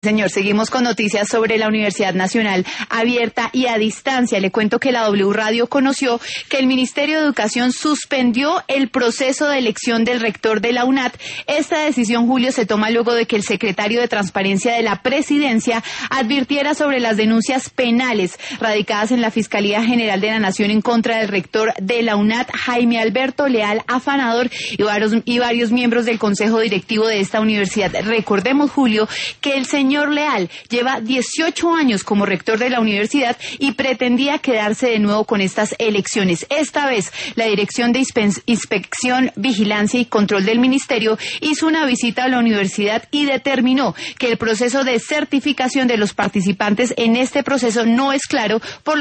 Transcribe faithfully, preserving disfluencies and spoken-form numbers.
Señor, seguimos con noticias sobre la Universidad Nacional Abierta y a Distancia. Le cuento que la W Radio conoció que el Ministerio de Educación suspendió el proceso de elección del rector de la UNAT. Esta decisión, Julio, se toma luego de que el secretario de Transparencia de la Presidencia advirtiera sobre las denuncias penales radicadas en la Fiscalía General de la Nación en contra del rector de la UNAT, Jaime Alberto Leal Afanador, y varios, y varios miembros del Consejo Directivo de esta universidad. Recordemos, Julio, que el señor Leal lleva dieciocho años como rector de la universidad y pretendía quedarse de nuevo con estas elecciones. Esta vez, la Dirección de Inspección, Vigilancia y Control del Ministerio hizo una visita a la universidad y determinó que el proceso de certificación de los participantes en este proceso no es claro, por